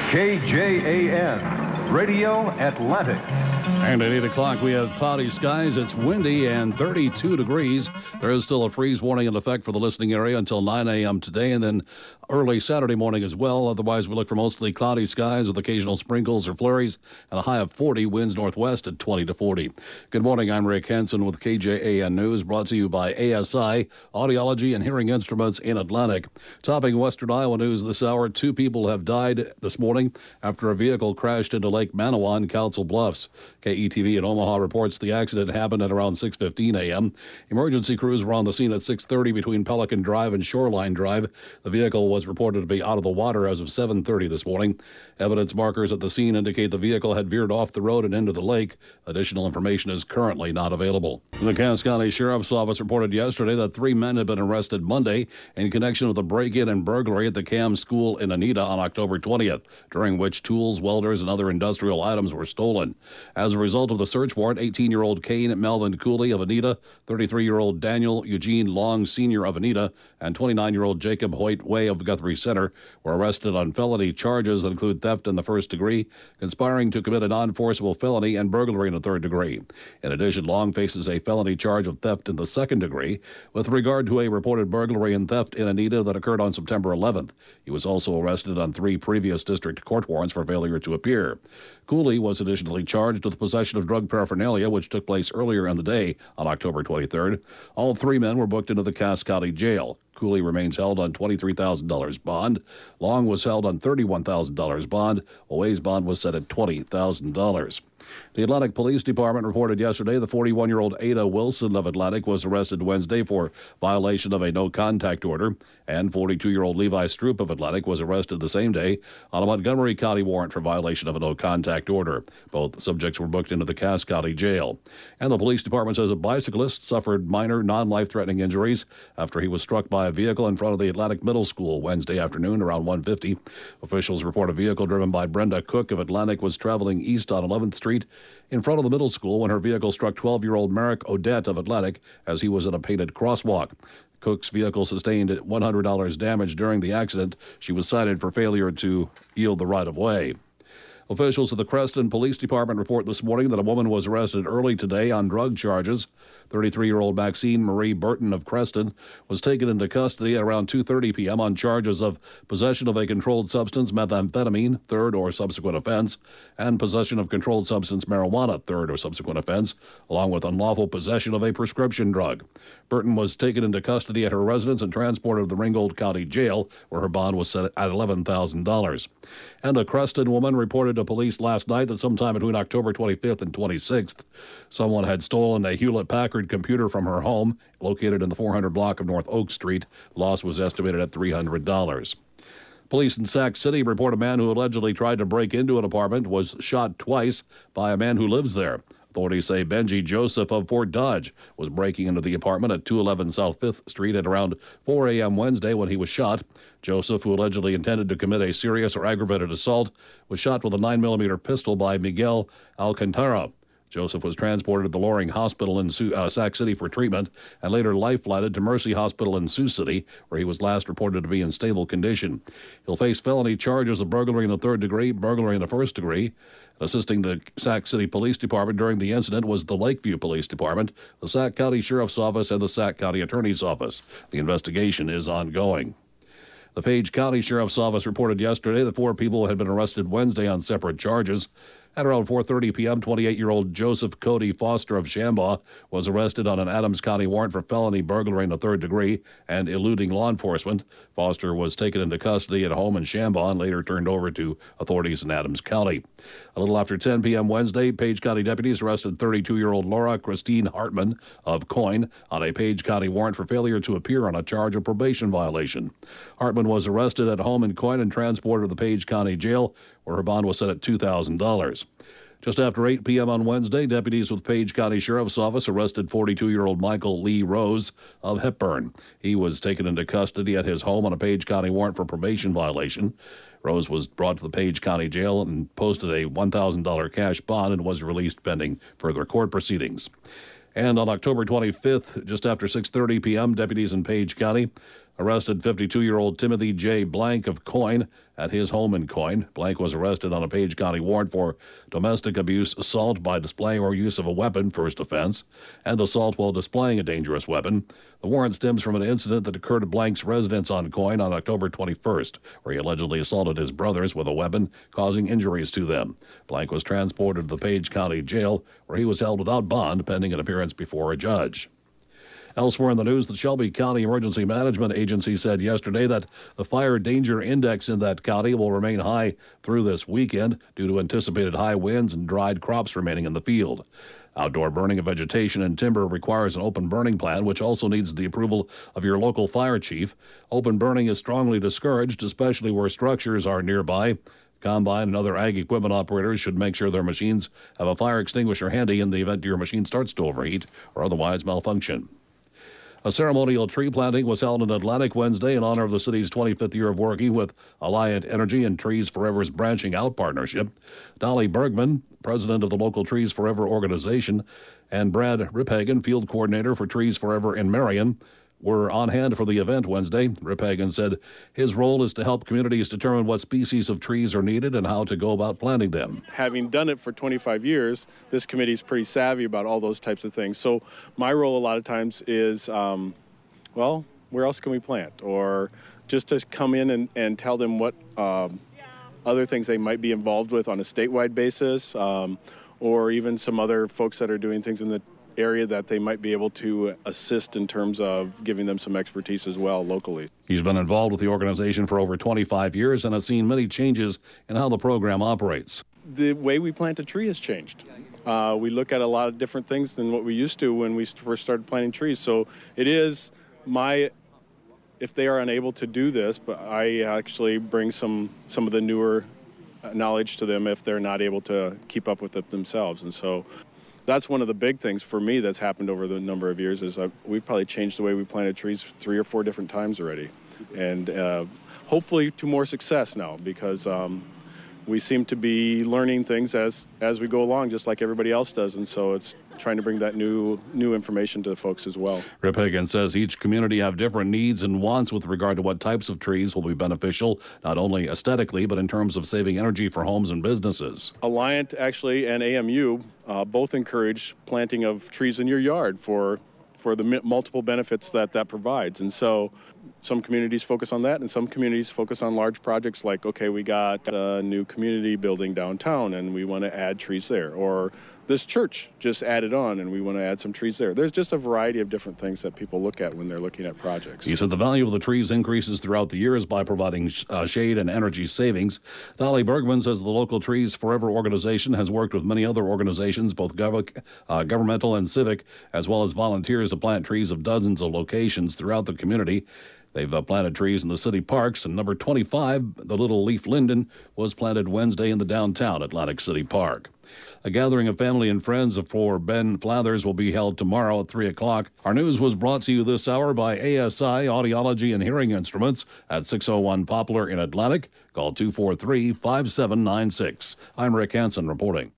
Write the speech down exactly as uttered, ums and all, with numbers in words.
K J A N, Radio Atlantic. And at eight o'clock, we have cloudy skies. It's windy and thirty-two degrees. There is still a freeze warning in effect for the listening area until nine a.m. today, and then early Saturday morning as well. Otherwise, we look for mostly cloudy skies with occasional sprinkles or flurries and a high of forty, winds northwest at twenty to forty. Good morning. I'm Rick Henson with K J A N News, brought to you by A S I, Audiology and Hearing Instruments in Atlantic. Topping Western Iowa news this hour, two people have died this morning after a vehicle crashed into Lake Manawa, Council Bluffs. K E T V in Omaha reports the accident happened at around six fifteen a.m. Emergency crews were on the scene at six thirty between Pelican Drive and Shoreline Drive. The vehicle was reported to be out of the water as of seven thirty this morning. Evidence markers at the scene indicate the vehicle had veered off the road and into the lake. Additional information is currently not available. The Cass County Sheriff's Office reported yesterday that three men had been arrested Monday in connection with a break-in and burglary at the C A M school in Anita on October twentieth, during which tools, welders, and other industrial items were stolen. As a result of the search warrant, eighteen-year-old Kane Melvin Cooley of Anita, thirty-three-year-old Daniel Eugene Long Senior of Anita, and twenty-nine-year-old Jacob Hoyt Way of Guthrie Center were arrested on felony charges that include theft in the first degree, conspiring to commit a non-forcible felony, and burglary in the third degree. In addition, Long faces a felony charge of theft in the second degree with regard to a reported burglary and theft in Anita that occurred on September eleventh. He was also arrested on three previous district court warrants for failure to appear. Cooley was additionally charged with possession of drug paraphernalia, which took place earlier in the day on October twenty-third. All three men were booked into the Cass County Jail. Cooley remains held on twenty-three thousand dollars bond. Long was held on thirty-one thousand dollars bond. Way's bond was set at twenty thousand dollars. The Atlantic Police Department reported yesterday the forty-one-year-old Ada Wilson of Atlantic was arrested Wednesday for violation of a no-contact order, and forty-two-year-old Levi Stroop of Atlantic was arrested the same day on a Montgomery County warrant for violation of a no-contact order. Both subjects were booked into the Cass County Jail. And the police department says a bicyclist suffered minor non-life-threatening injuries after he was struck by a vehicle in front of the Atlantic Middle School Wednesday afternoon around one fifty. Officials report a vehicle driven by Brenda Cook of Atlantic was traveling east on eleventh Street in front of the middle school when her vehicle struck twelve-year-old Merrick Odette of Atlantic as he was in a painted crosswalk. Cook's vehicle sustained one hundred dollars damage during the accident. She was cited for failure to yield the right-of-way. Officials of the Creston Police Department report this morning that a woman was arrested early today on drug charges. thirty-three-year-old Maxine Marie Burton of Creston was taken into custody at around two thirty p.m. on charges of possession of a controlled substance, methamphetamine, third or subsequent offense, and possession of controlled substance, marijuana, third or subsequent offense, along with unlawful possession of a prescription drug. Burton was taken into custody at her residence and transported to the Ringgold County Jail, where her bond was set at eleven thousand dollars. And a Creston woman reported to police last night that sometime between October twenty-fifth and twenty-sixth, someone had stolen a Hewlett-Packard computer from her home, located in the four hundred block of North Oak Street. Loss was estimated at three hundred dollars. Police in Sac City report a man who allegedly tried to break into an apartment was shot twice by a man who lives there. Authorities say Benji Joseph of Fort Dodge was breaking into the apartment at two eleven South fifth Street at around four a.m. Wednesday when he was shot. Joseph, who allegedly intended to commit a serious or aggravated assault, was shot with a nine millimeter pistol by Miguel Alcantara. Joseph was transported to the Loring Hospital in Sioux, uh, Sac City for treatment and later life-flighted to Mercy Hospital in Sioux City, where he was last reported to be in stable condition. He'll face felony charges of burglary in the third degree, burglary in the first degree. Assisting the Sac City Police Department during the incident was the Lakeview Police Department, the Sac County Sheriff's Office, and the Sac County Attorney's Office. The investigation is ongoing. The Page County Sheriff's Office reported yesterday that four people had been arrested Wednesday on separate charges. At around four thirty p.m., twenty-eight-year-old Joseph Cody Foster of Shambaugh was arrested on an Adams County warrant for felony burglary in the third degree and eluding law enforcement. Foster was taken into custody at home in Shambaugh and later turned over to authorities in Adams County. A little after ten p.m. Wednesday, Page County deputies arrested thirty-two-year-old Laura Christine Hartman of Coyne on a Page County warrant for failure to appear on a charge of probation violation. Hartman was arrested at home in Coyne and transported to the Page County Jail, where her bond was set at two thousand dollars. Just after eight p.m. on Wednesday, deputies with Page County Sheriff's Office arrested forty-two-year-old Michael Lee Rose of Hepburn. He was taken into custody at his home on a Page County warrant for probation violation. Rose was brought to the Page County Jail and posted a one thousand dollars cash bond and was released pending further court proceedings. And on October twenty-fifth, just after six thirty p.m., deputies in Page County arrested fifty-two-year-old Timothy J. Blank of Coyne at his home in Coyne. Blank was arrested on a Page County warrant for domestic abuse, assault by display or use of a weapon, first offense, and assault while displaying a dangerous weapon. The warrant stems from an incident that occurred at Blank's residence on Coyne on October twenty-first, where he allegedly assaulted his brothers with a weapon, causing injuries to them. Blank was transported to the Page County Jail, where he was held without bond pending an appearance before a judge. Elsewhere in the news, the Shelby County Emergency Management Agency said yesterday that the fire danger index in that county will remain high through this weekend due to anticipated high winds and dried crops remaining in the field. Outdoor burning of vegetation and timber requires an open burning plan, which also needs the approval of your local fire chief. Open burning is strongly discouraged, especially where structures are nearby. Combine and other ag equipment operators should make sure their machines have a fire extinguisher handy in the event your machine starts to overheat or otherwise malfunction. A ceremonial tree planting was held in Atlantic Wednesday in honor of the city's twenty-fifth year of working with Alliant Energy and Trees Forever's Branching Out partnership. Dolly Bergman, president of the local Trees Forever organization, and Brad Riphagen, field coordinator for Trees Forever in Marion, were on hand for the event Wednesday. Riphagen said his role is to help communities determine what species of trees are needed and how to go about planting them. Having done it for twenty-five years, this committee is pretty savvy about all those types of things. So my role a lot of times is, um, well, where else can we plant? Or just to come in and, and tell them what um, other things they might be involved with on a statewide basis, um, or even some other folks that are doing things in the area that they might be able to assist in terms of giving them some expertise as well locally. He's been involved with the organization for over twenty-five years and has seen many changes in how the program operates. The way we plant a tree has changed. Uh, we look at a lot of different things than what we used to when we first started planting trees. So it is my, if they are unable to do this, but I actually bring some, some of the newer knowledge to them if they're not able to keep up with it themselves. And so that's one of the big things for me that's happened over the number of years is I've, we've probably changed the way we planted trees three or four different times already. And uh, hopefully to more success now because um, we seem to be learning things as, as we go along, just like everybody else does. And so it's trying to bring that new new information to the folks as well. Riphagen says each community have different needs and wants with regard to what types of trees will be beneficial, not only aesthetically, but in terms of saving energy for homes and businesses. Alliant actually and A M U uh, both encourage planting of trees in your yard for for the multiple benefits that that provides. And so some communities focus on that and some communities focus on large projects like, okay, we got a new community building downtown and we want to add trees there. Or this church just added on and we want to add some trees there. There's just a variety of different things that people look at when they're looking at projects. He said the value of the trees increases throughout the years by providing uh, shade and energy savings. Dolly Bergman says the local Trees Forever organization has worked with many other organizations, both gov- uh, governmental and civic, as well as volunteers to plant trees of dozens of locations throughout the community. They've uh, planted trees in the city parks, and number twenty-five, the Little Leaf Linden, was planted Wednesday in the downtown Atlantic City Park. A gathering of family and friends for Ben Flathers will be held tomorrow at three o'clock. Our news was brought to you this hour by A S I Audiology and Hearing Instruments at six oh one Poplar in Atlantic. Call two four three, five seven nine six. I'm Rick Hansen reporting.